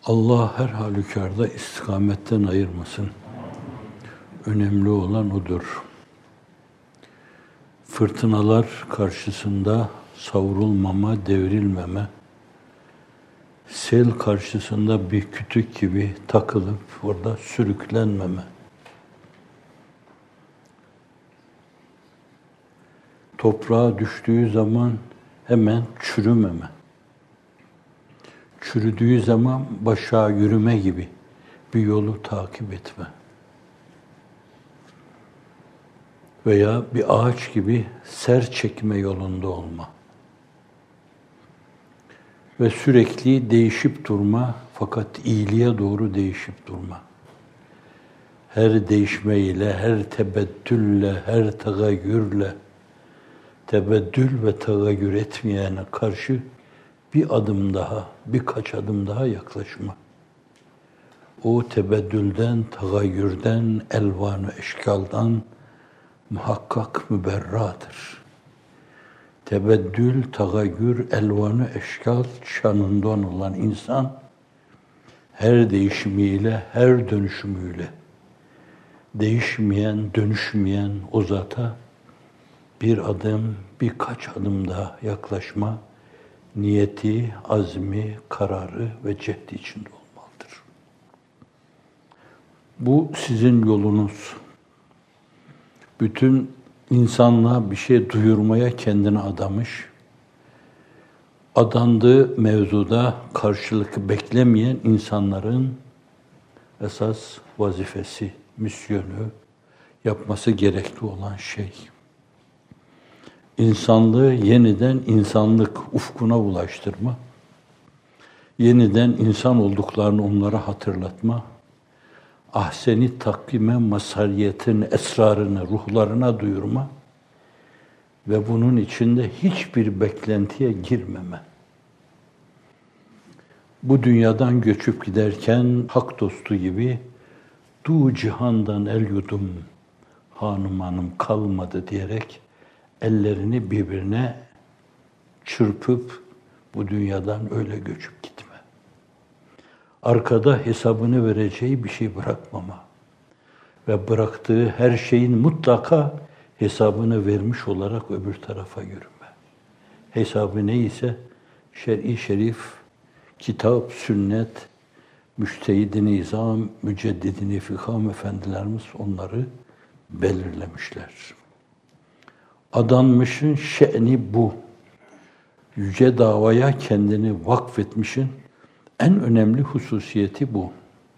Allah her halükarda istikametten ayırmasın. Önemli olan odur. Fırtınalar karşısında savrulmama, devrilmeme, sel karşısında bir kütük gibi takılıp orada sürüklenmeme, toprağa düştüğü zaman hemen çürümeme, çürüdüğü zaman başa yürüme gibi bir yolu takip etme. Veya bir ağaç gibi ser çekme yolunda olma. Ve sürekli değişip durma, fakat iyiliğe doğru değişip durma. Her değişmeyle, her tebeddülle, her tagayyürle, tebeddül ve tagayyür etmeyene karşı bir adım daha, birkaç adım daha yaklaşma. O tebeddülden, tagayyürden, elvan-ı eşkaldan muhakkak müberradır. Tebeddül, tagayyür, elvan-ı eşkal şanından olan insan, her değişimiyle, her dönüşümüyle, değişmeyen, dönüşmeyen o zata bir adım, birkaç adım daha yaklaşma niyeti, azmi, kararı ve cehdi içinde olmalıdır. Bu sizin yolunuz. Bütün insanlığa bir şey duyurmaya kendini adamış, adandığı mevzuda karşılık beklemeyen insanların esas vazifesi, misyonu, yapması gerekli olan şey. İnsanlığı yeniden insanlık ufkuna ulaştırma, yeniden insan olduklarını onlara hatırlatma, ahseni takvime mazhariyetin esrarını ruhlarına duyurma ve bunun içinde hiçbir beklentiye girmeme. Bu dünyadan göçüp giderken hak dostu gibi du cihandan el yudum hanım kalmadı diyerek ellerini birbirine çırpıp bu dünyadan öyle göçüp gitme. Arkada hesabını vereceği bir şey bırakmama ve bıraktığı her şeyin mutlaka hesabını vermiş olarak öbür tarafa yürüme. Hesabı neyse şer'i şerif, kitap, sünnet, müştehid-i nizam, müceddid-i fikam efendilerimiz onları belirlemişler. Adanmışın şe'ni bu. Yüce davaya kendini vakfetmişin en önemli hususiyeti bu.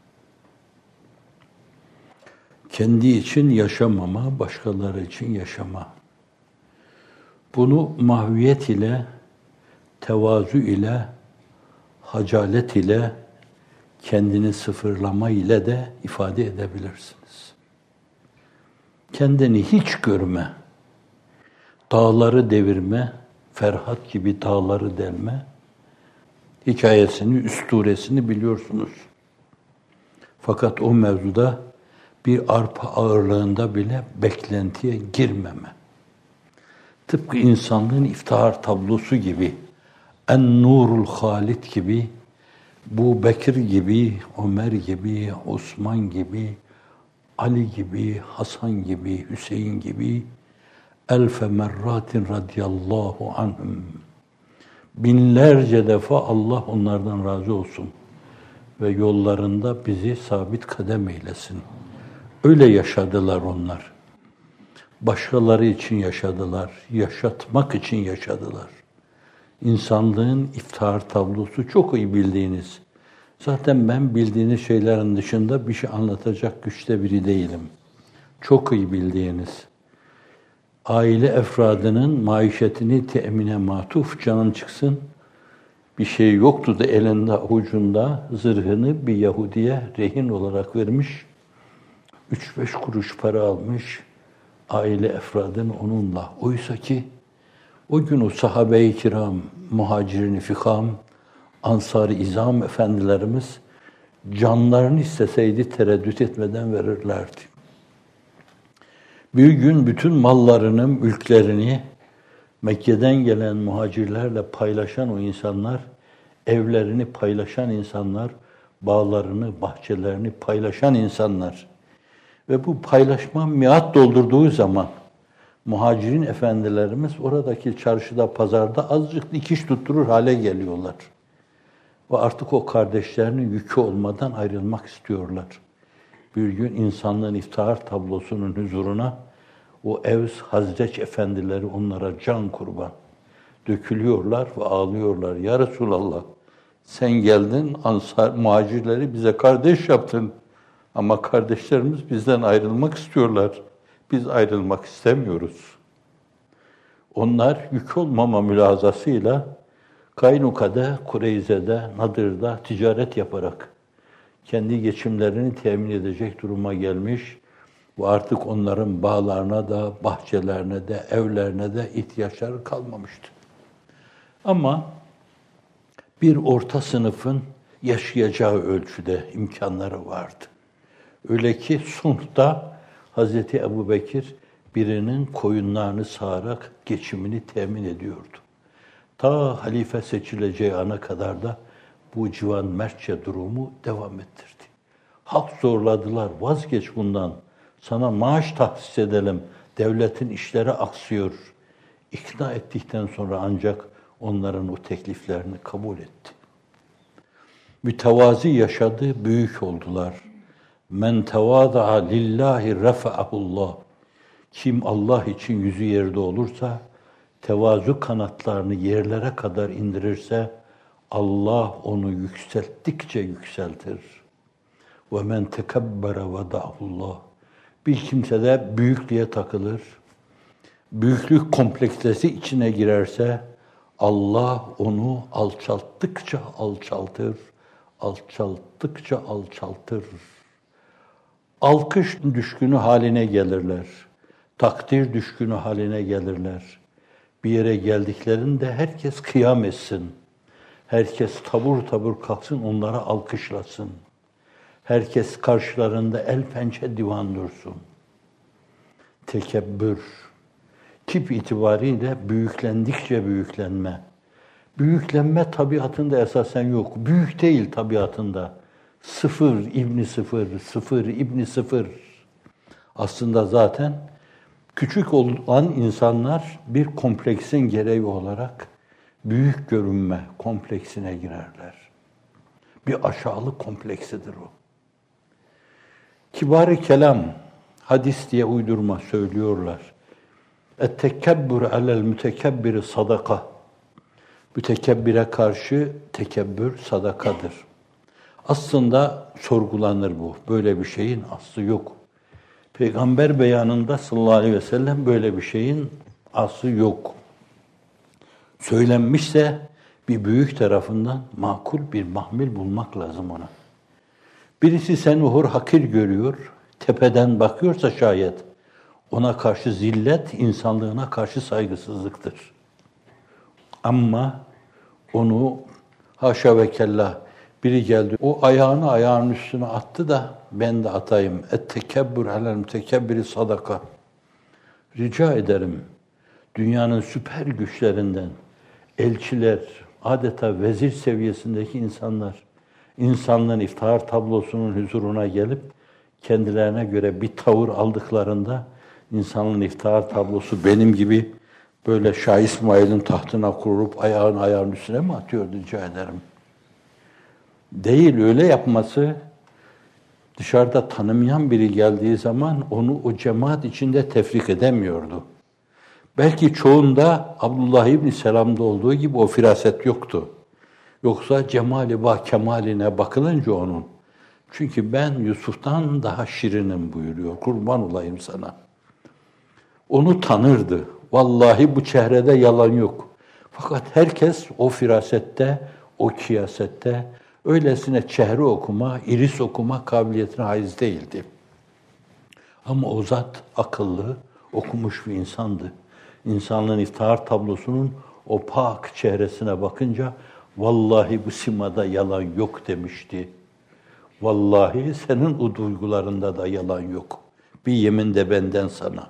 Kendi için yaşamama, başkaları için yaşama. Bunu mahviyet ile, tevazu ile, hacalet ile, kendini sıfırlama ile de ifade edebilirsiniz. Kendini hiç görme, dağları devirme, Ferhat gibi dağları delme, hikayesini, üsturesini biliyorsunuz. Fakat o mevzuda bir arpa ağırlığında bile beklentiye girmeme. Tıpkı insanlığın iftihar tablosu gibi, En-Nurul Halit gibi, Bu Bekir gibi, Ömer gibi, Osman gibi, Ali gibi, Hasan gibi, Hüseyin gibi, elfe merratin radiyallahu anhum. Binlerce defa Allah onlardan razı olsun ve yollarında bizi sabit kadem eylesin. Öyle yaşadılar onlar. Başkaları için yaşadılar, yaşatmak için yaşadılar. İnsanlığın iftihar tablosu çok iyi bildiğiniz. Zaten ben bildiğiniz şeylerin dışında bir şey anlatacak güçte biri değilim. Çok iyi bildiğiniz. Aile efradının maişetini temine matuf, canın çıksın. Bir şey yoktu da elinde avucunda zırhını bir Yahudiye rehin olarak vermiş. 3-5 kuruş para almış. Aile efradın onunla. Oysa ki o gün o sahabe-i kiram, muhacirin-i fikam, ansar-ı izam efendilerimiz canlarını isteseydi tereddüt etmeden verirlerdi. Bir gün bütün mallarını, mülklerini Mekke'den gelen muhacirlerle paylaşan o insanlar, evlerini paylaşan insanlar, bağlarını, bahçelerini paylaşan insanlar. Ve bu paylaşma miat doldurduğu zaman muhacirin efendilerimiz oradaki çarşıda, pazarda azıcık dikiş tutturur hale geliyorlar. Ve artık o kardeşlerinin yükü olmadan ayrılmak istiyorlar. Bir gün insanlığın iftihar tablosunun huzuruna o Evs, Hazreç efendileri onlara can kurban dökülüyorlar ve ağlıyorlar. Ya Resulallah, sen geldin, Ansar, muhacirleri bize kardeş yaptın. Ama kardeşlerimiz bizden ayrılmak istiyorlar. Biz ayrılmak istemiyoruz. Onlar yük olmama mülazasıyla Kaynuka'da, Kureyze'de, Nadır'da ticaret yaparak kendi geçimlerini temin edecek duruma gelmiş ve artık onların bağlarına da, bahçelerine de, evlerine de ihtiyaçları kalmamıştı. Ama bir orta sınıfın yaşayacağı ölçüde imkanları vardı. Öyle ki Sunh'ta Hazreti Ebubekir birinin koyunlarını sağarak geçimini temin ediyordu. Ta halife seçileceği ana kadar da bu civan mertçe durumu devam ettirdi. Halk zorladılar, vazgeç bundan, sana maaş tahsis edelim, devletin işleri aksıyor. İkna ettikten sonra ancak onların o tekliflerini kabul etti. Mütevazi yaşadı, büyük oldular. Men tevâda'a lillahi refa'ahullah. Kim Allah için yüzü yerde olursa, tevazu kanatlarını yerlere kadar indirirse, Allah onu yükselttikçe yükseltir. Ve men tekebbere veda'ahullah. Bir kimse de büyüklüğe takılır, büyüklük kompleksesi içine girerse, Allah onu alçalttıkça alçaltır, alçalttıkça alçaltır. Alkış düşkünü haline gelirler. Takdir düşkünü haline gelirler. Bir yere geldiklerinde herkes kıyam etsin. Herkes tabur tabur kalksın, onlara alkışlasın. Herkes karşılarında el pençe divan dursun. Tekebbür. Tip itibariyle büyüklendikçe büyüklenme. Büyüklenme tabiatında esasen yok. Büyük değil tabiatında. Sıfır İbni Sıfır, sıfır İbni Sıfır. Aslında zaten küçük olan insanlar bir kompleksin gereği olarak büyük görünme kompleksine girerler. Bir aşağılık kompleksidir o. Kibar-ı kelam, hadis diye uydurma söylüyorlar. Et-tekebbür alel mütekebbiri sadaka. Mütekebbire karşı tekebbür sadakadır. Aslında sorgulanır bu. Böyle bir şeyin aslı yok. Peygamber beyanında sallallahu aleyhi ve sellem böyle bir şeyin aslı yok. Söylenmişse bir büyük tarafından makul bir mahmil bulmak lazım ona. Birisi seni hor hakir görüyor, tepeden bakıyorsa şayet, ona karşı zillet, insanlığına karşı saygısızlıktır. Ama onu haşa ve kella biri geldi, o ayağını ayağının üstüne attı da ben de atayım. Et-tekebbür alel mütekebbiri sadaka. Rica ederim, dünyanın süper güçlerinden elçiler, adeta vezir seviyesindeki insanlar, insanlığın iftihar tablosunun huzuruna gelip kendilerine göre bir tavır aldıklarında insanlığın iftihar tablosu benim gibi böyle Şah İsmail'in tahtına kurup ayağın üstüne mi atıyor rica ederim? Değil, öyle yapması dışarıda tanımayan biri geldiği zaman onu o cemaat içinde tefrik edemiyordu. Belki çoğunda Abdullah İbni Selam'da olduğu gibi o firaset yoktu. Yoksa cemali ve kemaline bakılınca onun. Çünkü ben Yusuf'tan daha şirinim buyuruyor. Kurban olayım sana. Onu tanırdı. Vallahi bu çehrede yalan yok. Fakat herkes o firasette, o kıyasette öylesine çehre okuma, iris okuma kabiliyetine haiz değildi. Ama o zat akıllı, okumuş bir insandı. İnsanlığın iftihar tablosunun o pak çehresine bakınca vallahi bu simada yalan yok demişti. Vallahi senin o duygularında da yalan yok. Bir yemin de benden sana.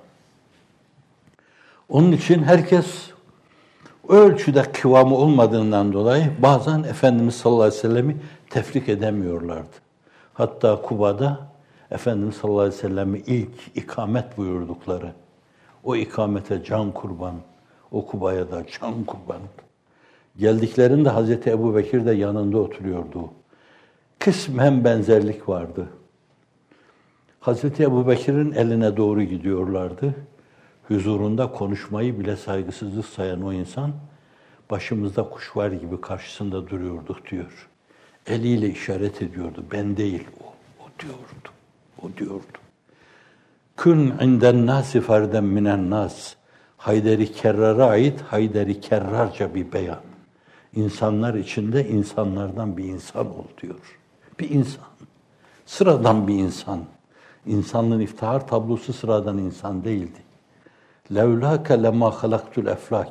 Onun için herkes ölçüde kıvamı olmadığından dolayı bazen Efendimiz sallallahu aleyhi ve sellem'i tefrik edemiyorlardı. Hatta Kuba'da Efendimiz sallallahu aleyhi ve sellem'i ilk ikamet buyurdukları, o ikamete can kurban, o Kuba'ya da can kurban. Geldiklerinde Hazreti Ebubekir de yanında oturuyordu. Kısmen benzerlik vardı. Hazreti Ebubekir'in eline doğru gidiyorlardı. Huzurunda konuşmayı bile saygısızlık sayan o insan, başımızda kuş var gibi karşısında duruyorduk diyor. Eliyle işaret ediyordu. Ben değil o. O diyordu. O diyordu. Kün inden nâsi ferden minen nâs. Hayderi Kerrar'a ait Hayderi Kerrarca bir beyan. İnsanlar içinde insanlardan bir insan ol diyor. Bir insan. Sıradan bir insan. İnsanlığın iftihar tablosu sıradan insan değildi. Levlâke lemâ halaktul eflâk.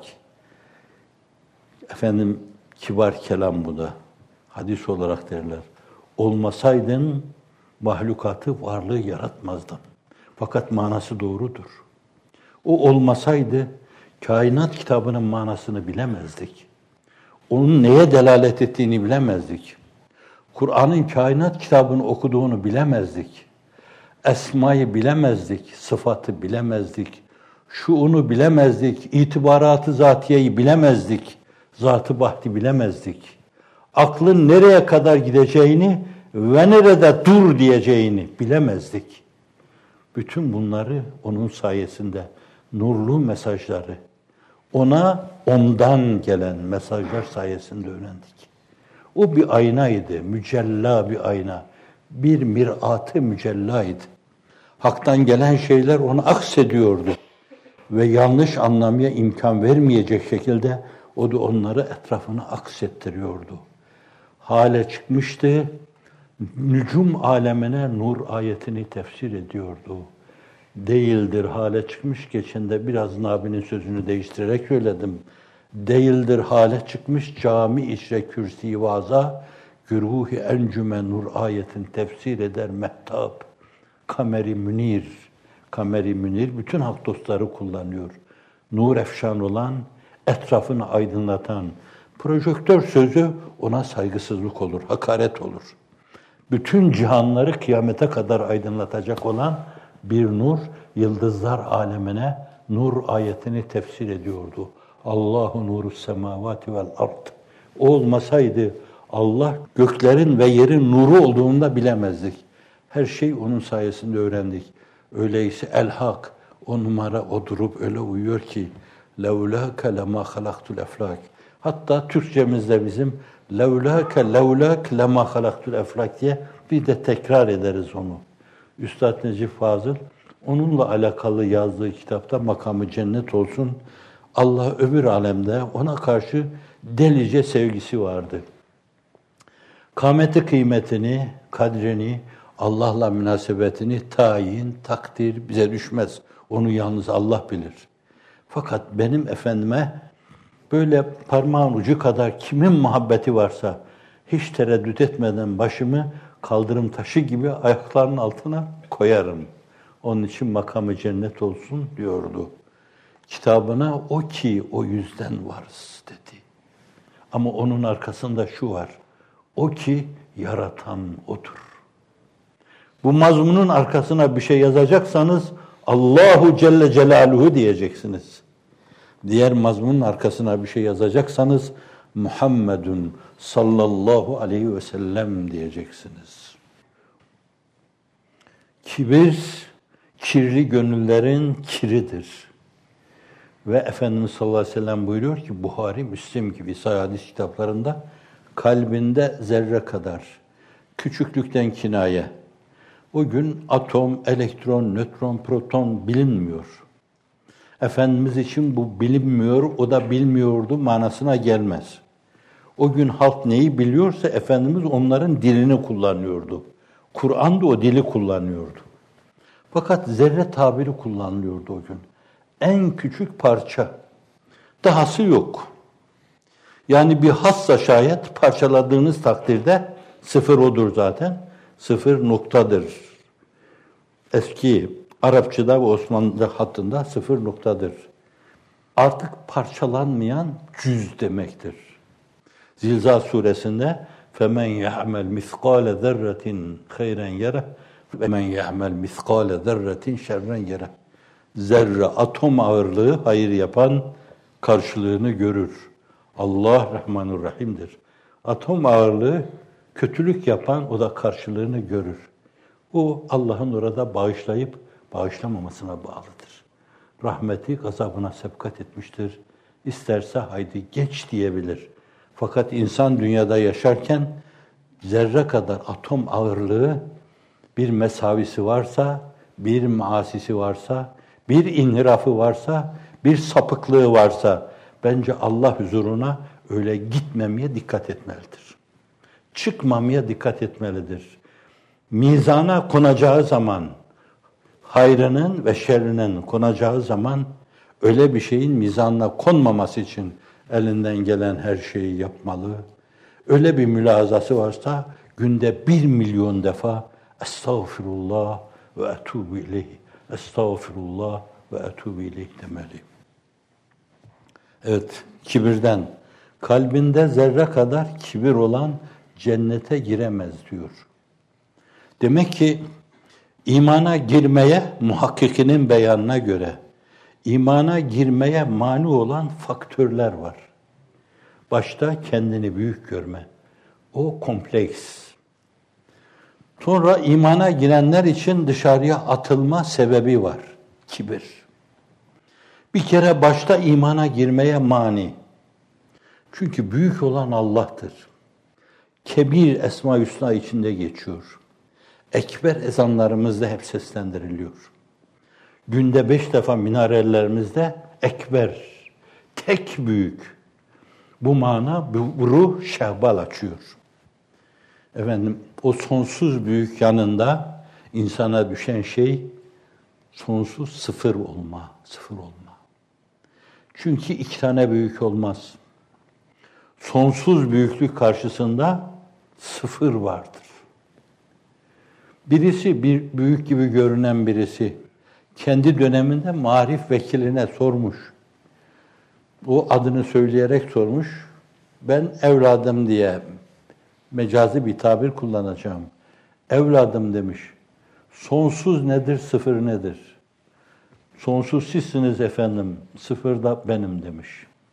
Efendim kibar kelam bu da. Hadis olarak derler. Olmasaydın mahlukatı, varlığı yaratmazdın. Fakat manası doğrudur. O olmasaydı kainat kitabının manasını bilemezdik. Onun neye delalet ettiğini bilemezdik. Kur'an'ın kainat kitabını okuduğunu bilemezdik. Esmayı bilemezdik, sıfatı bilemezdik. Şuunu bilemezdik, itibaratı zatiyeyi bilemezdik. Zat-ı bahti bilemezdik. Aklın nereye kadar gideceğini ve nerede dur diyeceğini bilemezdik. Bütün bunları onun sayesinde, nurlu mesajları, ondan gelen mesajlar sayesinde öğrendik. O bir aynaydı, mücella bir ayna. Bir mirat-ı mücellaydı. Hak'tan gelen şeyler ona aksediyordu. Ve yanlış anlamaya imkan vermeyecek şekilde o da onları etrafına aksettiriyordu. Hale çıkmıştı, nücum alemine nur ayetini tefsir ediyordu. Değildir hale çıkmış, geçende biraz Nabi'nin sözünü değiştirerek söyledim. Değildir hale çıkmış, cami içre kürsi vaza, güruhi encüme nur ayetin tefsir eder mehtap. Kameri münir, kameri münir bütün hak dostları kullanıyor. Nur efşan olan, etrafını aydınlatan, projektör sözü ona saygısızlık olur, hakaret olur. Bütün cihanları kıyamete kadar aydınlatacak olan bir nur, yıldızlar alemine nur ayetini tefsir ediyordu. Allahu nuru semavati vel ard. O olmasaydı Allah göklerin ve yerin nuru olduğunu da bilemezdik. Her şey onun sayesinde öğrendik. Öyleyse el-hak, o numara o durup öyle uyuyor ki levlâke lemâ halaktul eflâk. Hatta Türkçemizde bizim levlâke levlâk lemâ halaktul eflâk diye bir de tekrar ederiz onu. Üstad Necip Fazıl onunla alakalı yazdığı kitapta Makamı Cennet olsun. Allah öbür alemde ona karşı delice sevgisi vardı. Kâmeti kıymetini, kadrini, Allah'la münasebetini tayin, takdir bize düşmez. Onu yalnız Allah bilir. Fakat benim efendime böyle parmağın ucu kadar kimin muhabbeti varsa hiç tereddüt etmeden başımı kaldırım taşı gibi ayaklarının altına koyarım. Onun için makamı cennet olsun diyordu. Kitabına o ki o yüzden varız dedi. Ama onun arkasında şu var. O ki yaratan odur. Bu mazmunun arkasına bir şey yazacaksanız Allahu Celle Celaluhu diyeceksiniz. Diğer mazmunun arkasına bir şey yazacaksanız Muhammedun sallallahu aleyhi ve sellem diyeceksiniz. Kibir, kirli gönüllerin kiridir. Ve Efendimiz sallallahu aleyhi ve sellem buyuruyor ki Buhari, Müslim gibi sahih hadis kitaplarında kalbinde zerre kadar küçüklükten kinaye. O gün atom, elektron, nötron, proton bilinmiyor. Efendimiz için bu bilinmiyor, o da bilmiyordu manasına gelmez. O gün halk neyi biliyorsa Efendimiz onların dilini kullanıyordu. Kur'an da o dili kullanıyordu. Fakat zerre tabiri kullanılıyordu o gün. En küçük parça. Dahası yok. Yani bir hassa şayet parçaladığınız takdirde sıfır odur zaten. Sıfır noktadır. Eski Arapçada ve Osmanlı hattında sıfır noktadır. Artık parçalanmayan cüz demektir. Zilzal suresinde فَمَنْ يَعْمَلْ مِثْقَالَ ذَرَّةٍ خَيْرًا يَرَهُ وَمَنْ يَعْمَلْ مِثْقَالَ ذَرَّةٍ شَرًّا يَرَهُ. Zerre, atom ağırlığı hayır yapan karşılığını görür. Allah Rahmanur Rahim'dir. Atom ağırlığı kötülük yapan o da karşılığını görür. O Allah'ın orada bağışlayıp bağışlamamasına bağlıdır. Rahmeti gazabına sebkat etmiştir. İsterse haydi geç diyebilir. Fakat insan dünyada yaşarken zerre kadar atom ağırlığı bir mesavisi varsa, bir maasisi varsa, bir inhirafı varsa, bir sapıklığı varsa bence Allah huzuruna öyle gitmemeye dikkat etmelidir. Çıkmamaya dikkat etmelidir. Mizana konacağı zaman, hayrının ve şerrinin konacağı zaman öyle bir şeyin mizanına konmaması için elinden gelen her şeyi yapmalı. Öyle bir mülazası varsa günde 1 milyon defa Estağfirullah ve etûbü ileyh, Estağfirullah ve etûbü ileyh demeli. Evet, kibirden. Kalbinde zerre kadar kibir olan cennete giremez diyor. Demek ki imana girmeye, muhakkikinin beyanına göre, imana girmeye mani olan faktörler var. Başta kendini büyük görme. O kompleks. Sonra imana girenler için dışarıya atılma sebebi var. Kibir. Bir kere başta imana girmeye mani. Çünkü büyük olan Allah'tır. Kebir Esma-i Hüsna içinde geçiyor. Ekber ezanlarımızda hep seslendiriliyor. Günde 5 defa minarelerimizde ekber, tek büyük. Bu mana, bu ruh şehbal açıyor. Efendim, o sonsuz büyük yanında insana düşen şey sonsuz sıfır olma. Çünkü 2 tane büyük olmaz. Sonsuz büyüklük karşısında sıfır vardır. Birisi, bir büyük gibi görünen birisi, kendi döneminde marif vekiline sormuş. O adını söyleyerek sormuş. Ben evladım diye mecazi bir tabir kullanacağım. Evladım demiş. Sonsuz nedir, sıfır nedir? Sonsuz sizsiniz efendim, sıfır da benim demiş.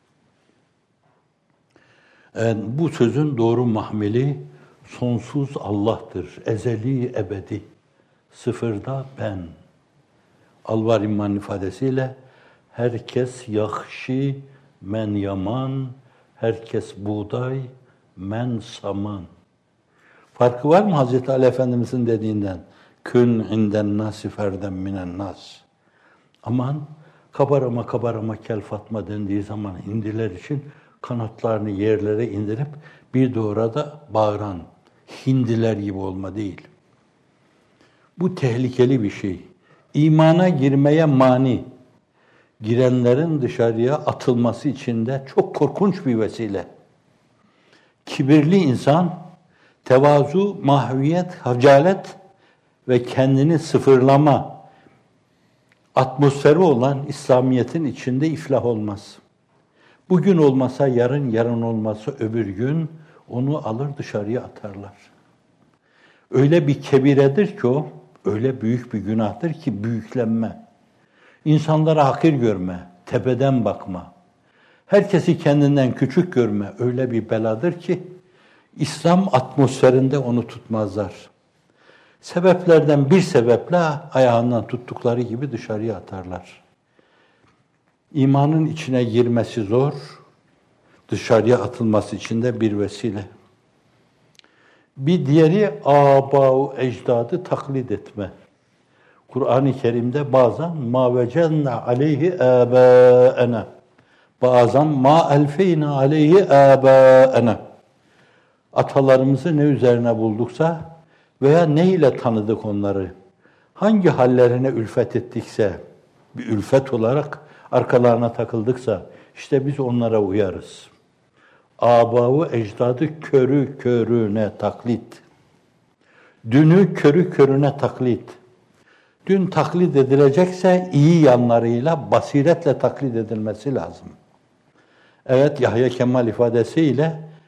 Yani bu sözün doğru mahmeli sonsuz Allah'tır. Ezeli, ebedi. Sıfırda ben. Alvar İmman ifadesiyle herkes yahşi, men yaman, herkes buğday, men saman. Farkı var mı Hazreti Ali Efendimiz'in dediğinden? Kün inden nasi ferden minen nas. Aman kabarama kel Fatma dendiği zaman hindiler için kanatlarını yerlere indirip bir de orada bağıran hindiler gibi olma değil. Bu tehlikeli bir şey. İmana girmeye mani, girenlerin dışarıya atılması için de çok korkunç bir vesile. Kibirli insan, tevazu, mahviyet, hacalet ve kendini sıfırlama atmosferi olan İslamiyet'in içinde iflah olmaz. Bugün olmasa yarın, yarın olmasa öbür gün onu alır dışarıya atarlar. Öyle bir kebiredir ki o, öyle büyük bir günahtır ki büyüklenme. İnsanlara hakir görme, tepeden bakma. Herkesi kendinden küçük görme, öyle bir beladır ki İslam atmosferinde onu tutmazlar. Sebeplerden bir sebeple ayağından tuttukları gibi dışarıya atarlar. İmanın içine girmesi zor, dışarıya atılması için de bir vesile. Bir diğeri âbâ-u ecdadı taklit etme. Kur'an-ı Kerim'de bazen mâ vecenne aleyhi âbâena, bazen mâ elfeyne aleyhi âbâena. Atalarımızı ne üzerine bulduksa veya ne ile tanıdık onları, hangi hallerine ülfet ettikse, bir ülfet olarak arkalarına takıldıksa, işte biz onlara uyarız. Âbâ-u ecdadı körü körüne taklit. Dünü körü körüne taklit. Dün taklit edilecekse iyi yanlarıyla, basiretle taklit edilmesi lazım. Evet, Yahya Kemal ifadesiyle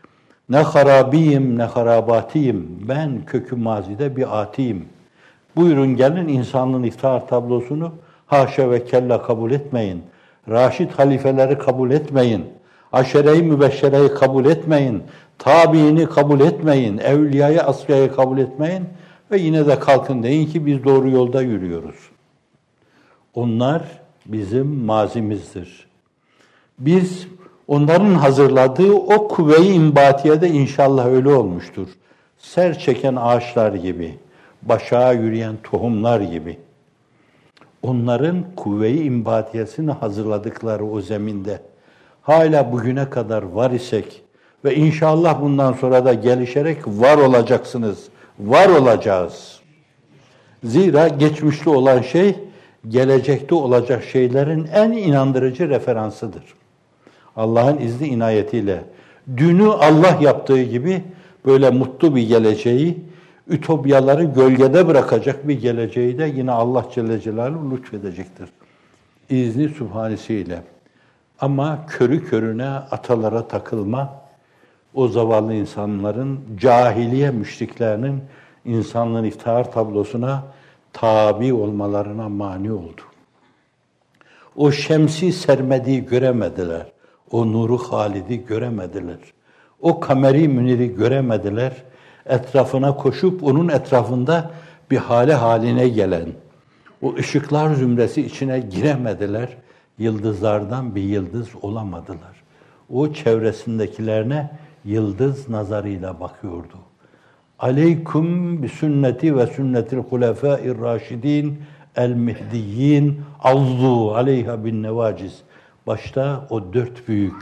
Ne harabiyim ne harabatiyim. Ben kökü mazide bir atiyim. Buyurun gelin insanlığın iftihar tablosunu haşa ve kella kabul etmeyin. Raşid halifeleri kabul etmeyin. Aşere-i mübeşşereyi kabul etmeyin. Tabiini kabul etmeyin. Evliyayı asfiyayı kabul etmeyin. Ve yine de kalkın deyin ki biz doğru yolda yürüyoruz. Onlar bizim mazimizdir. Biz onların hazırladığı o kuvve-i imbatiyede inşallah öyle olmuştur. Ser çeken ağaçlar gibi, başağa yürüyen tohumlar gibi. Onların kuvve-i imbatiyesini hazırladıkları o zeminde hala bugüne kadar var isek ve inşallah bundan sonra da gelişerek var olacaksınız, var olacağız. Zira geçmişte olan şey, gelecekte olacak şeylerin en inandırıcı referansıdır. Allah'ın izni inayetiyle dünü Allah yaptığı gibi böyle mutlu bir geleceği, ütopyaları gölgede bırakacak bir geleceği de yine Allah Celle Celaluhu lütfedecektir. İzni Sübhanesiyle. Ama körü körüne atalara takılma, o zavallı insanların, cahiliye müşriklerinin insanlığın iftihar tablosuna tabi olmalarına mani oldu. O şemsi sermediği göremediler. O nuru halidi göremediler. O kameri müniri göremediler. Etrafına koşup onun etrafında bir hale haline gelen, o ışıklar zümresi içine giremediler. Yıldızlardan bir yıldız olamadılar. O çevresindekilerine yıldız nazarıyla bakıyordu. Aleyküm bi sünneti ve sünnetil hulefâir raşidin el mihdiyyin azzu aleyha bin nevaciz. Başta o dört büyük.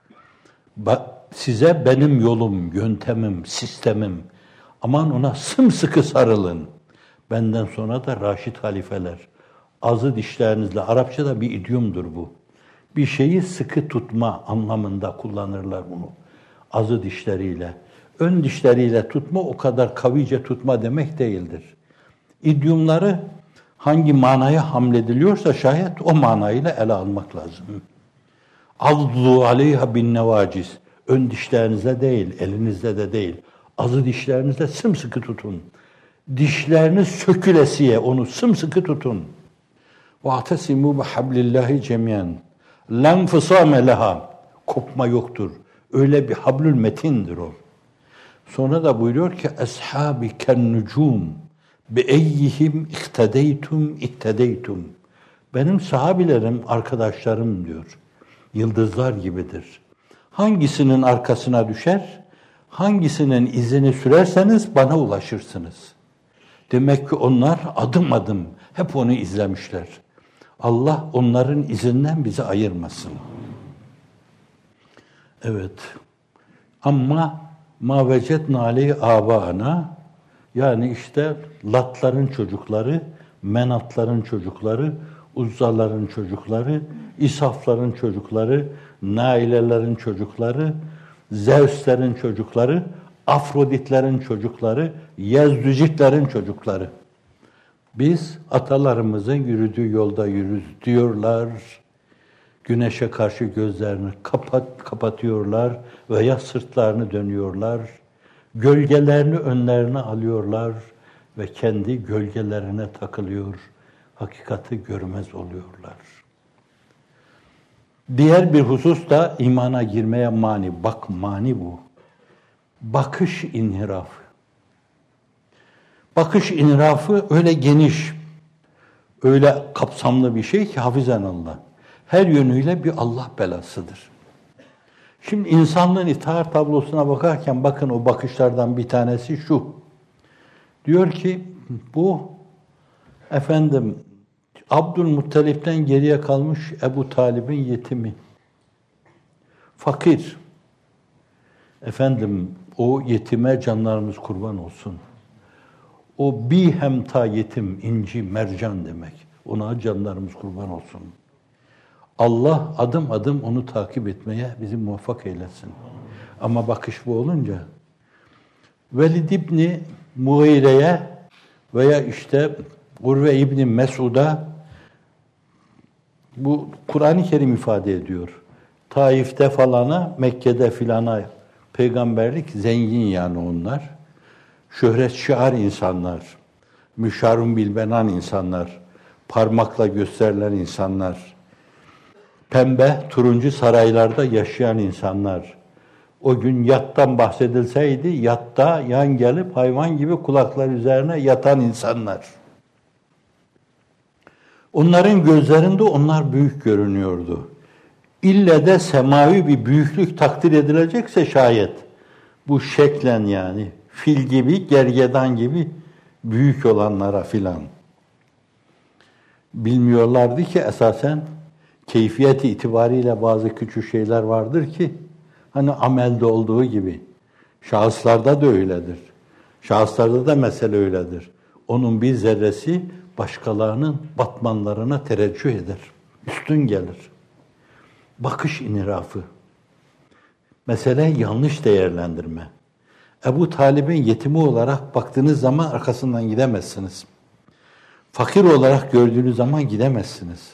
Size benim yolum, yöntemim, sistemim. Aman ona sımsıkı sarılın. Benden sonra da raşid halifeler. Azı dişlerinizle, Arapçada bir idiomdur bu. Bir şeyi sıkı tutma anlamında kullanırlar bunu. Azı dişleriyle. Ön dişleriyle tutma o kadar kavice tutma demek değildir. İdiomları hangi manaya hamlediliyorsa şayet o manayla ele almak lazım. Azzu aleyha bin nevaciz. Ön dişlerinizle değil, elinizle de değil. Azı dişlerinizle sımsıkı tutun. Dişleriniz sökülesiye onu sımsıkı tutun. وَاَعْتَسِمُوا بِحَبْلِ اللّٰهِ جَمِيًا لَنْ فِصَامَ لَهَا. Kopma yoktur. Öyle bir hablül metindir o. Sonra da buyuruyor ki اَصْحَابِ كَالنُّجُومِ بِاَيِّهِمْ اِقْتَدَيْتُمْ. Benim sahabilerim, arkadaşlarım diyor. Yıldızlar gibidir. Hangisinin arkasına düşer, hangisinin izini sürerseniz bana ulaşırsınız. Demek ki onlar adım adım hep onu izlemişler. Allah onların izinden bizi ayırmasın. Evet. Ama ma vecedna aleyhi âbâna, yani işte Latların çocukları, Menatların çocukları, Uzzaların çocukları, İsafların çocukları, Nailelerin çocukları, Zevslerin çocukları, Afroditlerin çocukları, Yezdücitlerin çocukları. Biz atalarımızın yürüdüğü yolda yürürüz diyorlar. Güneşe karşı gözlerini kapatıyorlar veya sırtlarını dönüyorlar. Gölgelerini önlerine alıyorlar ve kendi gölgelerine takılıyor. Hakikati görmez oluyorlar. Diğer bir husus da imana girmeye mani. Bak mani bu. Bakış inhirafı. Bakış inhirafı öyle geniş, öyle kapsamlı bir şey ki hafizanallah. Her yönüyle bir Allah belasıdır. Şimdi insanlığın iftihar tablosuna bakarken bakın o bakışlardan bir tanesi şu. Diyor ki bu Abdülmuttalip'ten geriye kalmış Ebu Talib'in yetimi. Fakir. O yetime canlarımız kurban olsun. O bir hemta yetim, inci, mercan demek. Ona canlarımız kurban olsun. Allah adım adım onu takip etmeye bizi muvaffak eylesin. Ama bakış bu olunca Velid İbni Mughire'ye veya işte Urve İbni Mesud'a bu Kur'an-ı Kerim ifade ediyor. Taif'te falana, Mekke'de filana Peygamberlik zengin yani onlar. Şöhret şiar insanlar, müşarun bilbenan insanlar, parmakla gösterilen insanlar, pembe, turuncu saraylarda yaşayan insanlar. O gün yattan bahsedilseydi, yatta yan gelip hayvan gibi kulaklar üzerine yatan insanlar. Onların gözlerinde onlar büyük görünüyordu. İlle de semavi bir büyüklük takdir edilecekse şayet, bu şeklen yani fil gibi, gergedan gibi büyük olanlara filan. Bilmiyorlardı ki esasen keyfiyeti itibariyle bazı küçük şeyler vardır ki, hani amelde olduğu gibi, şahıslarda da öyledir. Şahıslarda da mesele öyledir. Onun bir zerresi başkalarının batmanlarına tereccüh eder. Üstün gelir. Bakış inhirafı. Mesele yanlış değerlendirme. Ebu Talib'in yetimi olarak baktığınız zaman arkasından gidemezsiniz. Fakir olarak gördüğünüz zaman gidemezsiniz.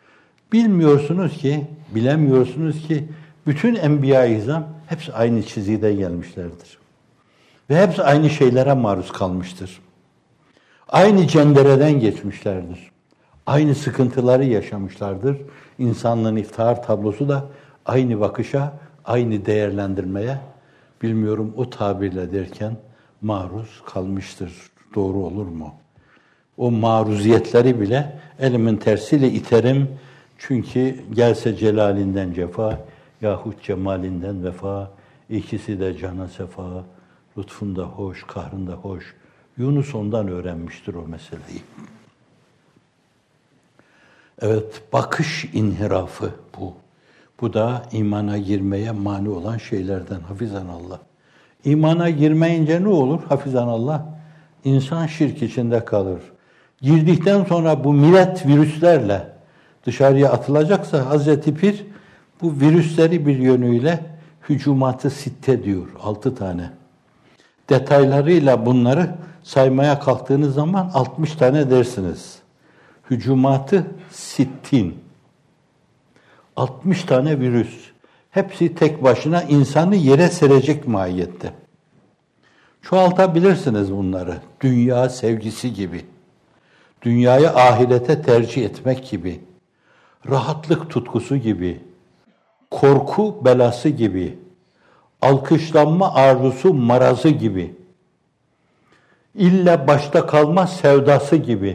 Bilemiyorsunuz ki bütün Enbiya-i İzam hepsi aynı çizgide gelmişlerdir. Ve hepsi aynı şeylere maruz kalmıştır. Aynı cendereden geçmişlerdir. Aynı sıkıntıları yaşamışlardır. İnsanlığın iftihar tablosu da aynı bakışa, aynı değerlendirmeye, bilmiyorum o tabirle derken, maruz kalmıştır. Doğru olur mu? O maruziyetleri bile elimin tersiyle iterim. Çünkü gelse celalinden cefa, yahut cemalinden vefa, ikisi de cana sefa, lütfunda hoş, kahrında hoş. Yunus ondan öğrenmiştir o meseleyi. Evet, bakış inhirafı bu. Bu da imana girmeye mani olan şeylerden, hafizanallah. İmana girmeyince ne olur hafizanallah? İnsan şirk içinde kalır. Girdikten sonra bu millet virüslerle dışarıya atılacaksa Hazreti Pir bu virüsleri bir yönüyle hücumatı sitte diyor, 6 tane. Detaylarıyla bunları saymaya kalktığınız zaman 60 tane dersiniz. Hücumatı sittin. 60 tane virüs. Hepsi tek başına insanı yere serecek mahiyette. Çoğaltabilirsiniz bunları. Dünya sevgisi gibi. Dünyayı ahirete tercih etmek gibi. Rahatlık tutkusu gibi. Korku belası gibi. Alkışlanma arzusu marazı gibi. İlle başta kalma sevdası gibi.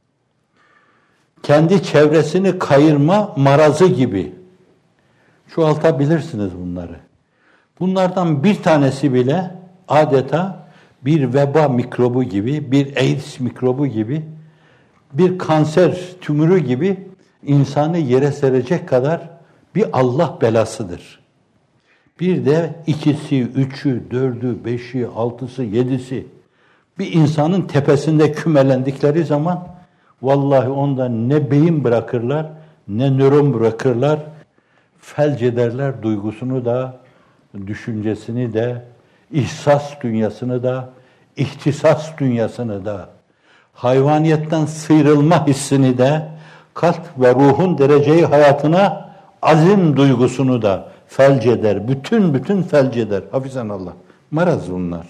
Kendi çevresini kayırma marazı gibi. Çoğaltabilirsiniz bunları. Bunlardan bir tanesi bile adeta bir veba mikrobu gibi, bir AIDS mikrobu gibi, bir kanser tümörü gibi insanı yere serecek kadar bir Allah belasıdır. Bir de 2'si, 3'ü, 4'ü, 5'i, 6'sı, 7'si bir insanın tepesinde kümelendikleri zaman vallahi ondan ne beyin bırakırlar, ne nöron bırakırlar, felç ederler duygusunu da, düşüncesini de, ihsas dünyasını da, ihtisas dünyasını da, hayvaniyetten sıyrılma hissini de, kalp ve ruhun dereceyi hayatına azim duygusunu da felç eder. Bütün felç eder. Hafizanallah. Maraz bunlar.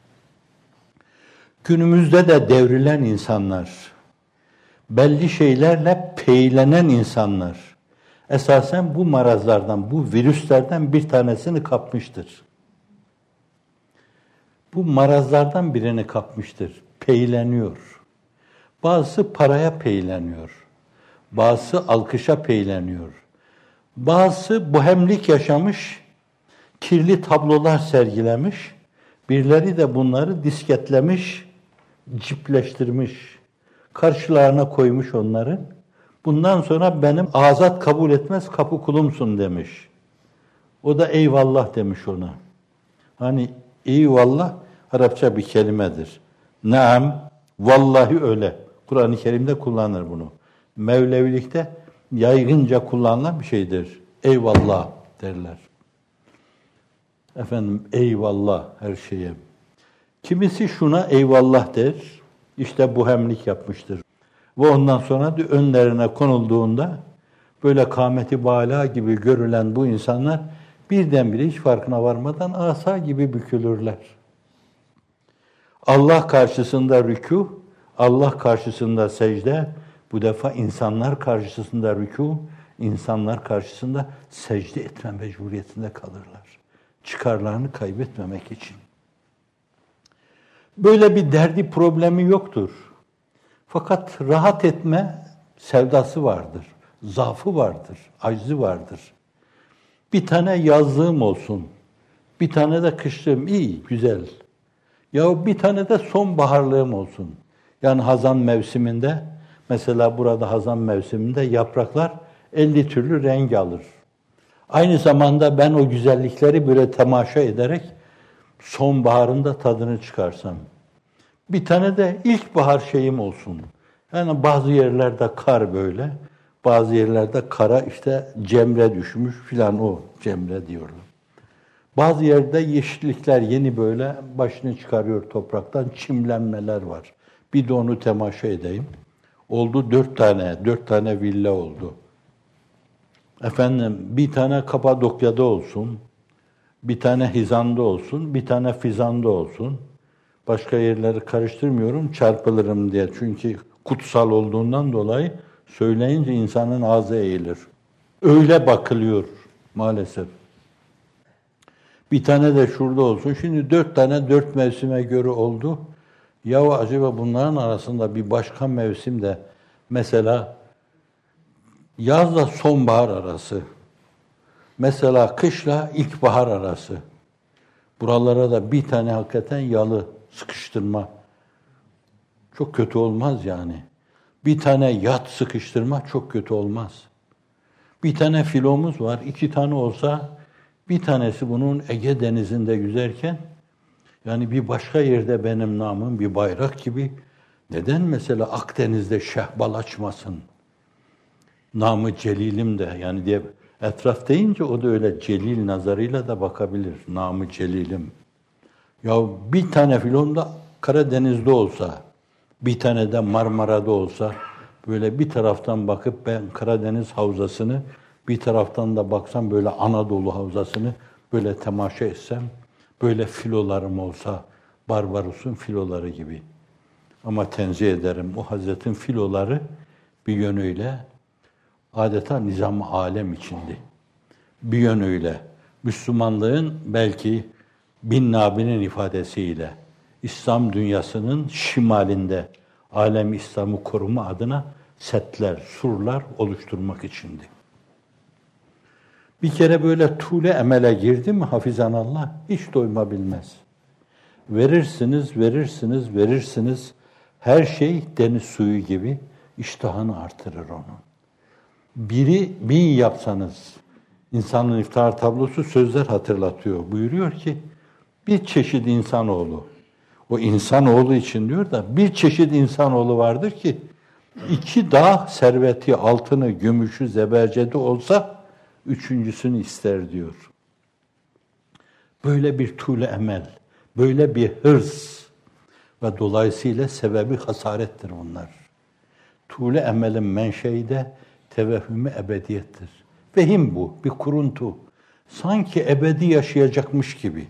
Günümüzde de devrilen insanlar, belli şeylerle peylenen insanlar, esasen bu marazlardan, bu virüslerden bir tanesini kapmıştır. Bu marazlardan birini kapmıştır. Peyleniyor. Bazısı paraya peyleniyor. Bazısı alkışa peyleniyor. Bazısı bohemlik yaşamış, kirli tablolar sergilemiş. Birileri de bunları disketlemiş, cipleştirmiş. Karşılarına koymuş onları. Bundan sonra benim azat kabul etmez kapı kulumsun demiş. O da eyvallah demiş ona. Hani eyvallah Arapça bir kelimedir. Naam, vallahi öyle. Kur'an-ı Kerim'de kullanır bunu. Mevlevilikte yaygınca kullanılan bir şeydir. Eyvallah derler. Efendim eyvallah her şeye. Kimisi şuna eyvallah der. İşte bohemlik yapmıştır. Ve ondan sonra da önlerine konulduğunda böyle kâmeti bâlâ gibi görülen bu insanlar birdenbire hiç farkına varmadan asa gibi bükülürler. Allah karşısında rükû, Allah karşısında secde, bu defa insanlar karşısında rükû, insanlar karşısında secde etme mecburiyetinde kalırlar. Çıkarlarını kaybetmemek için. Böyle bir derdi, problemi yoktur. Fakat rahat etme sevdası vardır, zaafı vardır, aczi vardır. Bir tane yazlığım olsun, bir tane de kışlığım, iyi, güzel. Ya bir tane de sonbaharlığım olsun. Yani hazan mevsiminde, mesela burada hazan mevsiminde yapraklar 50 türlü renk alır. Aynı zamanda ben o güzellikleri böyle temaşa ederek sonbaharın da tadını çıkarsam. Bir tane de ilkbahar şeyim olsun. Yani bazı yerlerde kar böyle, bazı yerlerde kara işte cemre düşmüş filan, o cemre diyorlar. Bazı yerde yeşillikler yeni böyle başını çıkarıyor topraktan, çimlenmeler var. Bir de onu temaşa edeyim. Oldu 4 tane villa oldu. Efendim bir tane Kapadokya'da olsun, bir tane Hizan'da olsun, bir tane Fizan'da olsun. Başka yerleri karıştırmıyorum, çarpılırım diye. Çünkü kutsal olduğundan dolayı söyleyince insanın ağzı eğilir. Öyle bakılıyor maalesef. Bir tane de şurada olsun. Şimdi 4 tane 4 mevsime göre oldu. Ya acaba bunların arasında bir başka mevsim de mesela yazla sonbahar arası, mesela kışla ilkbahar arası. Buralara da bir tane hakikaten yalı sıkıştırma. Çok kötü olmaz yani. Bir tane yat sıkıştırma çok kötü olmaz. Bir tane filomuz var, 2 tane olsa, bir tanesi bunun Ege Denizi'nde yüzerken, yani bir başka yerde benim namım bir bayrak gibi, neden mesela Akdeniz'de şehbal açmasın? Namı Celil'im de, yani diye etraf deyince o da öyle celil nazarıyla da bakabilir. Namı Celil'im. Ya bir tane filon da Karadeniz'de olsa, bir tane de Marmara'da olsa, böyle bir taraftan bakıp ben Karadeniz havzasını, bir taraftan da baksam böyle Anadolu havzasını böyle temaşa etsem, böyle filolarım olsa, Barbaros'un filoları gibi. Ama tenzih ederim, o Hazret'in filoları bir yönüyle adeta nizam-ı alem içindi. Bir yönüyle Müslümanlığın belki Bin Nabi'nin ifadesiyle İslam dünyasının şimalinde alem İslam'ı koruma adına setler, surlar oluşturmak içindi. Bir kere böyle tule emele girdi mi hafizanallah hiç doyma bilmez. Verirsiniz, verirsiniz, verirsiniz. Her şey deniz suyu gibi iştahını artırır onun. 1'i 1000 yapsanız, insanın iftihar tablosu sözler hatırlatıyor. Buyuruyor ki, bir çeşit insanoğlu, o insanoğlu için diyor da, bir çeşit insanoğlu vardır ki, 2 dağ serveti, altını, gümüşü, zebercedi olsa, 3.'sünü ister diyor. Böyle bir tule emel, böyle bir hırs ve dolayısıyla sebebi hasarettir bunlar. Tule emelin menşei de tevehhüm-i ebediyettir. Vehim bu, bir kuruntu. Sanki ebedi yaşayacakmış gibi.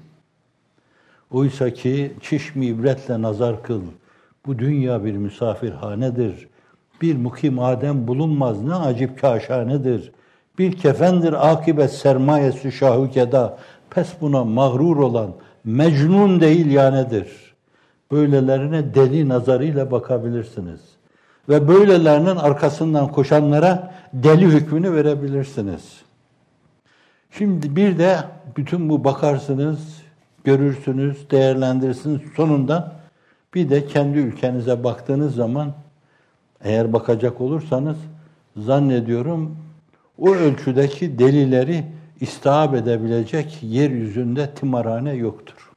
Oysa ki çeşmi ibretle nazar kıl. Bu dünya bir misafirhanedir. Bir mukim Adem bulunmaz ne acip kaşanedir. Bir kefendir akibet sermayesi şahükeda. Pes buna mağrur olan mecnun değil yanedir. Böylelerine deli nazarıyla bakabilirsiniz. Ve böylelerinin arkasından koşanlara deli hükmünü verebilirsiniz. Şimdi bir de bütün bu bakarsınız, görürsünüz, değerlendirirsiniz. Sonunda bir de kendi ülkenize baktığınız zaman eğer bakacak olursanız zannediyorum o ölçüdeki delileri istihab edebilecek yeryüzünde timarhane yoktur.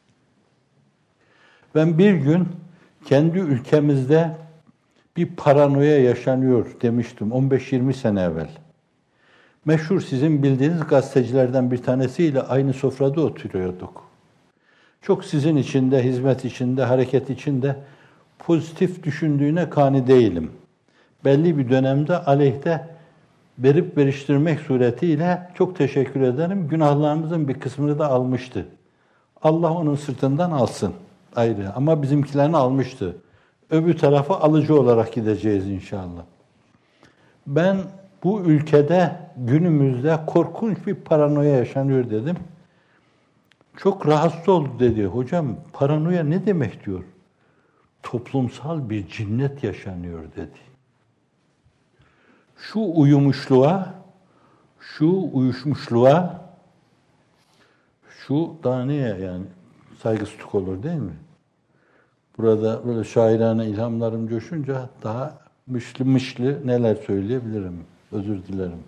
Ben bir gün kendi ülkemizde bir paranoya yaşanıyor demiştim 15-20 sene evvel. Meşhur sizin bildiğiniz gazetecilerden bir tanesiyle aynı sofrada oturuyorduk. Çok sizin içinde, hizmet içinde, hareket içinde pozitif düşündüğüne kani değilim. Belli bir dönemde aleyhte verip veriştirmek suretiyle çok teşekkür ederim. Günahlarımızın bir kısmını da almıştı. Allah onun sırtından alsın ayrı. Ama bizimkilerini almıştı. Öbür tarafa alıcı olarak gideceğiz inşallah. Ben bu ülkede günümüzde korkunç bir paranoya yaşanıyor dedim. Çok rahatsız oldu dedi. Hocam paranoya ne demek diyor. Toplumsal bir cinnet yaşanıyor dedi. Şu uyuşmuşluğa, şu daha ne yani saygısızlık olur değil mi? Burada böyle şairane ilhamlarım coşunca daha mışlı neler söyleyebilirim. Özür dilerim.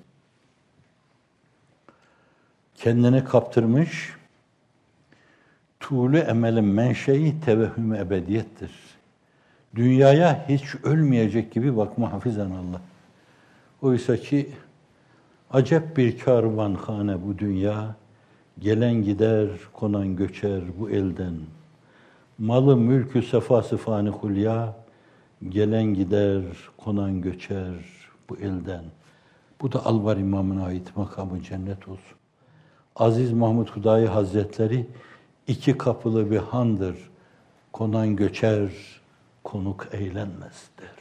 Kendini kaptırmış, tuğlu emelin menşei tevehhüm ebediyettir. Dünyaya hiç ölmeyecek gibi bakma hafizan Allah. Oysa ki acep bir karvanhane bu dünya, gelen gider, konan göçer bu elden. Malı mülkü sefası fani hulya, gelen gider, konan göçer bu elden. Bu da Alvar İmamı'na ait makamı cennet olsun. Aziz Mahmud Hudayi Hazretleri 2 kapılı bir handır. Konan göçer, konuk eğlenmez der.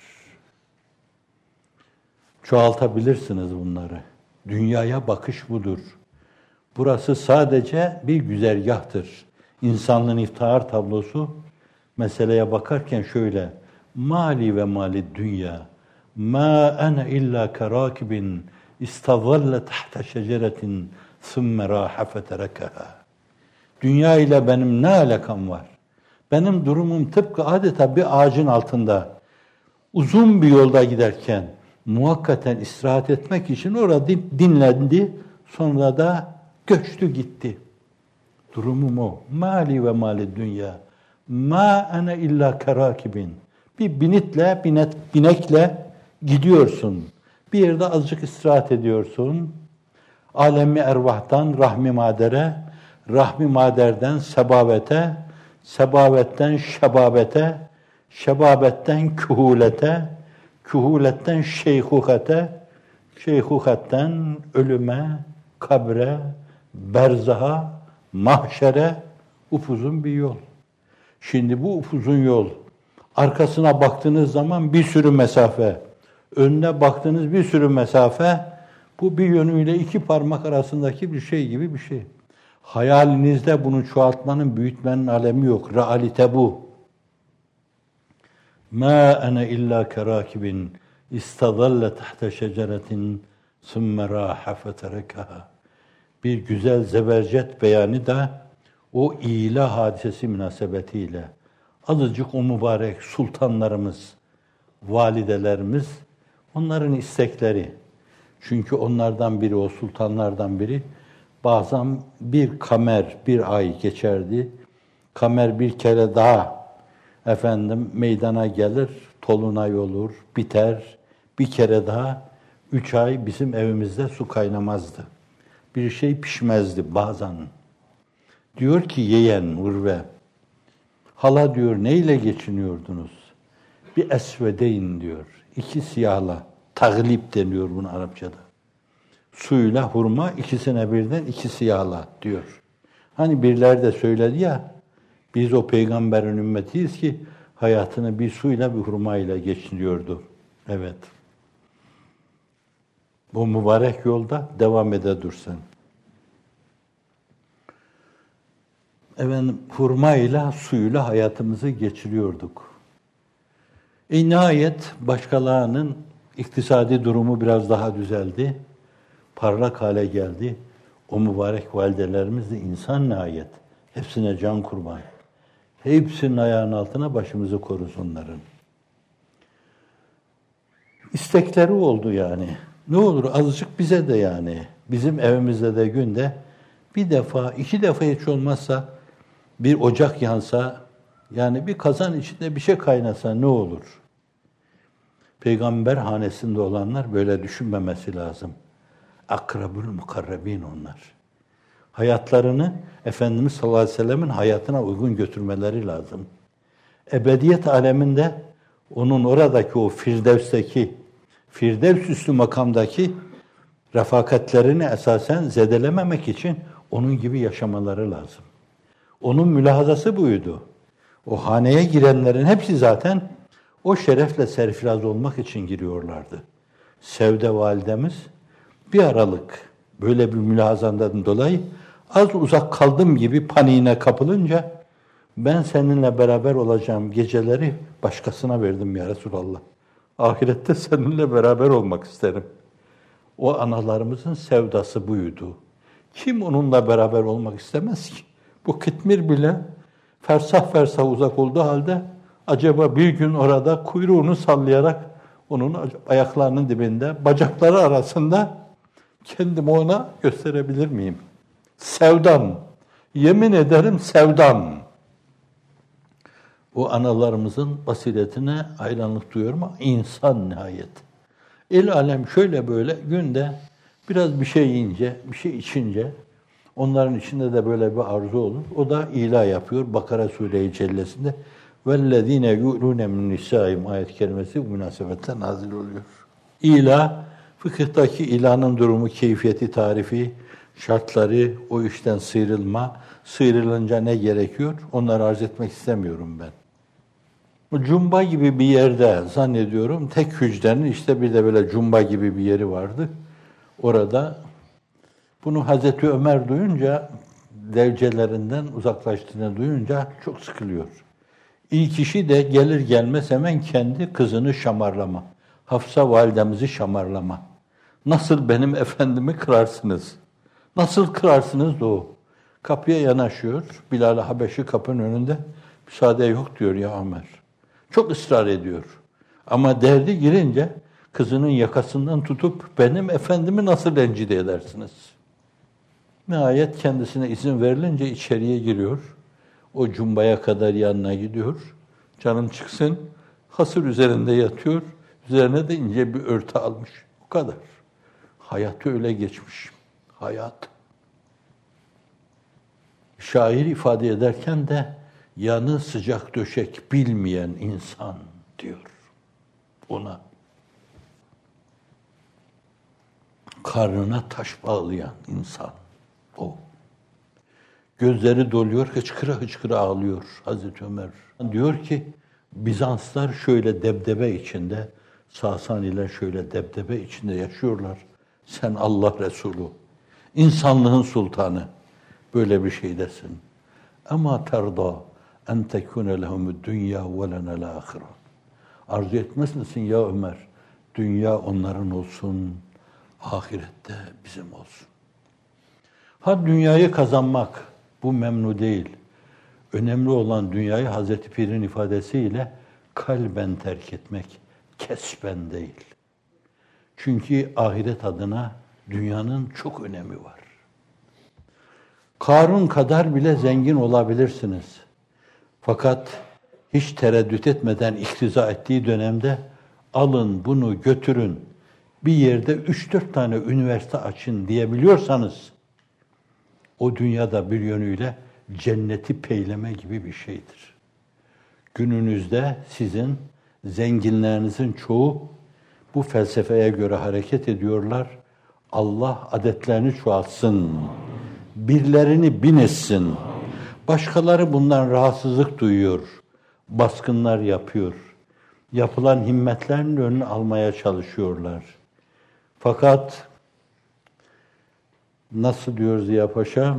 Çoğaltabilirsiniz bunları. Dünyaya bakış budur. Burası sadece bir güzergahtır. İnsanlığın iftihar tablosu meseleye bakarken şöyle: mali ve mali dünya ma ana illa kerakibin istazalla tahta şeceretin thumme raha feterekaha. Dünya ile benim ne alakam var? Benim durumum tıpkı adeta bir ağacın altında uzun bir yolda giderken muhakkaten istirahat etmek için orada dinlendi, sonra da göçtü gitti. Durumum o. Mali ve mali dünya. Ma ene illa kerakibin. Bir binekle gidiyorsun. Bir yerde azıcık istirahat ediyorsun. Alemi ervahtan rahmi madere, rahmi maderden sebavete, sebavetten şebabete, şebabetten kühulete, kühuletten şeyhukate, şeyhukatten ölüme, kabre, berzaha, mahşere upuzun bir yol. Şimdi bu upuzun yol, arkasına baktığınız zaman bir sürü mesafe, önüne baktığınız bir sürü mesafe, bu bir yönüyle 2 parmak arasındaki bir şey gibi bir şey. Hayalinizde bunu çoğaltmanın, büyütmenin alemi yok. Realite bu. Ma ene illa kerakibin istadalle tahta şeceretin sümme raha feterekaha. Bir güzel zebercet beyanı da o ilah hadisesi münasebetiyle azıcık o mübarek sultanlarımız, validelerimiz, onların istekleri. Çünkü onlardan biri, o sultanlardan biri, bazen bir kamer, bir ay geçerdi. Kamer bir kere daha meydana gelir, tolunay olur, biter. Bir kere daha 3 ay bizim evimizde su kaynamazdı. Bir şey pişmezdi bazen. Diyor ki yeğen Urve, hala diyor neyle geçiniyordunuz? Bir esvedeyn diyor, 2 siyahla. Taglip deniyor bunu Arapçada. Suyla hurma, ikisine birden 2 siyahla diyor. Hani birileri de söyledi ya, biz o peygamberin ümmetiyiz ki hayatını bir suyla bir hurmayla geçiriyordu. Evet. Bu mübarek yolda devam ede dursan. Hurmayla, suyla hayatımızı geçiriyorduk. Nihayet başkalarının iktisadi durumu biraz daha düzeldi. Parlak hale geldi. O mübarek validelerimiz de insan nihayet. Hepsine can kurban. Hepsinin ayağının altına başımızı korusunların. İstekleri oldu yani. Ne olur azıcık bize de yani. Bizim evimizde de günde 1 defa, 2 defa hiç olmazsa bir ocak yansa, yani bir kazan içinde bir şey kaynasa ne olur? Peygamber hanesinde olanlar böyle düşünmemesi lazım. Akrabul mukarrebin onlar. Hayatlarını Efendimiz sallallahu aleyhi ve sellemin hayatına uygun götürmeleri lazım. Ebediyet aleminde onun oradaki o Firdevs'teki, Firdevs üstü makamdaki refakatlerini esasen zedelememek için onun gibi yaşamaları lazım. Onun mülahazası buydu. O haneye girenlerin hepsi zaten o şerefle serfiraz olmak için giriyorlardı. Sevde validemiz bir aralık böyle bir mülahazandan dolayı az uzak kaldım gibi paniğine kapılınca ben seninle beraber olacağım geceleri başkasına verdim ya Resulallah. Ahirette seninle beraber olmak isterim. O analarımızın sevdası buydu. Kim onunla beraber olmak istemez ki? Bu Kıtmir bile fersah fersah uzak olduğu halde acaba bir gün orada kuyruğunu sallayarak onun ayaklarının dibinde, bacakları arasında kendimi ona gösterebilir miyim? Sevdam, yemin ederim sevdam. O analarımızın basiretine hayranlık duyuyorum ama insan nihayet. El alem şöyle böyle günde biraz bir şey yiyince, bir şey içince onların içinde de böyle bir arzu olur. O da ilah yapıyor. Bakara Sure-i Cellesi'nde وَالَّذ۪ينَ يُؤْلُونَ مِنْ نِسَائِمْ ayet-i kerimesi bu münasebetle nazil oluyor. İlah, fıkıhtaki ilahın durumu, keyfiyeti, tarifi, şartları, o işten sıyrılma, sıyrılınca ne gerekiyor? Onları arz etmek istemiyorum ben. Cumba gibi bir yerde zannediyorum tek hücrenin işte bir de böyle cumba gibi bir yeri vardı. Orada bunu Hazreti Ömer duyunca, devcelerinden uzaklaştığını duyunca çok sıkılıyor. İlk işi de gelir gelmez hemen kendi kızını şamarlama. Hafsa validemizi şamarlama. Nasıl benim efendimi kırarsınız? Nasıl kırarsınız da o? Kapıya yanaşıyor. Bilal-i Habeşi kapının önünde. Müsaade yok diyor ya Ömer. Çok ısrar ediyor. Ama derdi girince kızının yakasından tutup benim efendimi nasıl rencide edersiniz? Nihayet kendisine izin verilince içeriye giriyor. O cumbaya kadar yanına gidiyor. Canım çıksın. Hasır üzerinde yatıyor. Üzerine de ince bir örtü almış. O kadar. Hayatı öyle geçmiş. Hayat. Şair ifade ederken de yanı sıcak döşek bilmeyen insan diyor ona. Karnına taş bağlayan insan o. Gözleri doluyor, hıçkıra hıçkıra ağlıyor Hazreti Ömer. Diyor ki, Bizanslar şöyle debdebe içinde, Sasaniler şöyle debdebe içinde yaşıyorlar. Sen Allah Resulü, insanlığın sultanı, böyle bir şeydesin. Ama terda en tekune lehumud dünya ve lenel ahire. Arzu etmez misin ya Ömer? Dünya onların olsun, ahirette bizim olsun. Ha dünyayı kazanmak, bu memnu değil. Önemli olan dünyayı Hazreti Pir'in ifadesiyle kalben terk etmek, kesben değil. Çünkü ahiret adına dünyanın çok önemi var. Karun kadar bile zengin olabilirsiniz. Fakat hiç tereddüt etmeden iktiza ettiği dönemde alın bunu götürün, bir yerde 3-4 tane üniversite açın diyebiliyorsanız o dünyada bir yönüyle cenneti peyleme gibi bir şeydir. Gününüzde sizin zenginlerinizin çoğu bu felsefeye göre hareket ediyorlar. Allah adetlerini çoğaltsın, birlerini bin etsin. Başkaları bundan rahatsızlık duyuyor, baskınlar yapıyor. Yapılan himmetlerin önünü almaya çalışıyorlar. Fakat nasıl diyor Ziya Paşa?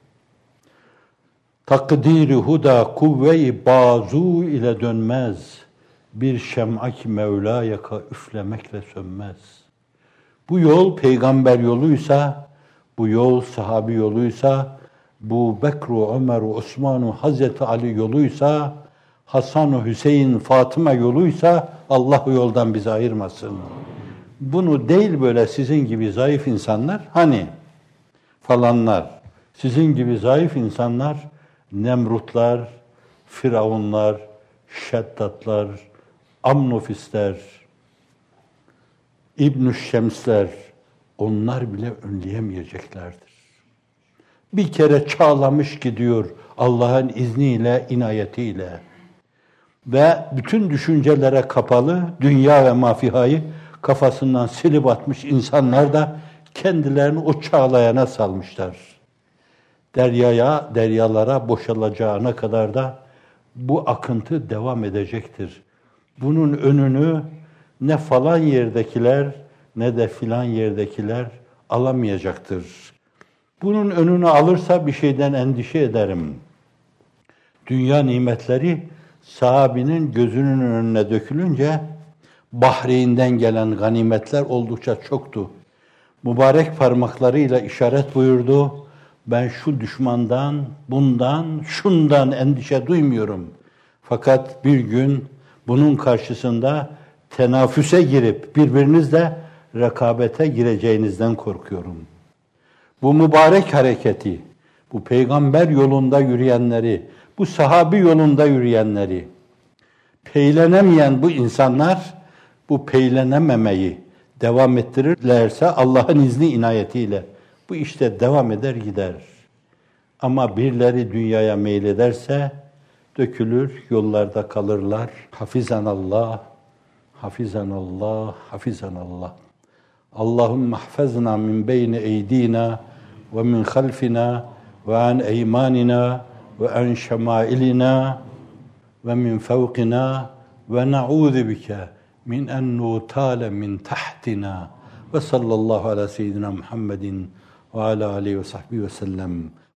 Takdiri huda kuvve-i bazu ile dönmez. Bir şem'a ki Mevla yaka üflemekle sönmez. Bu yol peygamber yoluysa, bu yol sahabi yoluysa, bu Bekru, Ömer, Osman, Hazreti Ali yoluysa, Hasan, Hüseyin, Fatıma yoluysa Allah o yoldan bizi ayırmasın. Bunu değil böyle sizin gibi zayıf insanlar, hani falanlar, sizin gibi zayıf insanlar, Nemrutlar, Firavunlar, Şeddatlar, Amnofisler, İbn-i Şemsler, onlar bile önleyemeyeceklerdir. Bir kere çağlamış gidiyor Allah'ın izniyle, inayetiyle. Ve bütün düşüncelere kapalı, dünya ve mafihayı kafasından silip atmış insanlar da kendilerini o çağlayana salmışlar. Deryalara boşalacağına kadar da bu akıntı devam edecektir. Bunun önünü ne falan yerdekiler ne de filan yerdekiler alamayacaktır. Bunun önünü alırsa bir şeyden endişe ederim. Dünya nimetleri sahabinin gözünün önüne dökülünce Bahreyn'den gelen ganimetler oldukça çoktu. Mübarek parmaklarıyla işaret buyurdu. Ben şu düşmandan, bundan, şundan endişe duymuyorum. Fakat bir gün bunun karşısında tenafüse girip birbirinizle rekabete gireceğinizden korkuyorum. Bu mübarek hareketi, bu peygamber yolunda yürüyenleri, bu sahabi yolunda yürüyenleri, peylenemeyen bu insanlar, bu peylenememeyi devam ettirirlerse Allah'ın izni inayetiyle bu işte devam eder gider. Ama birileri dünyaya meylederse dökülür, yollarda kalırlar. Hafizanallah, hafizanallah, hafizanallah. Allahümme hafazna min beyni eydina ve min halfina ve an eymanina ve an şemailina ve min fevqina ve na'udhu bike min en nutale min tahtina ve sallallahu ala seyyidina Muhammedin ve ala aleyhi ve sahbihi ve sellem.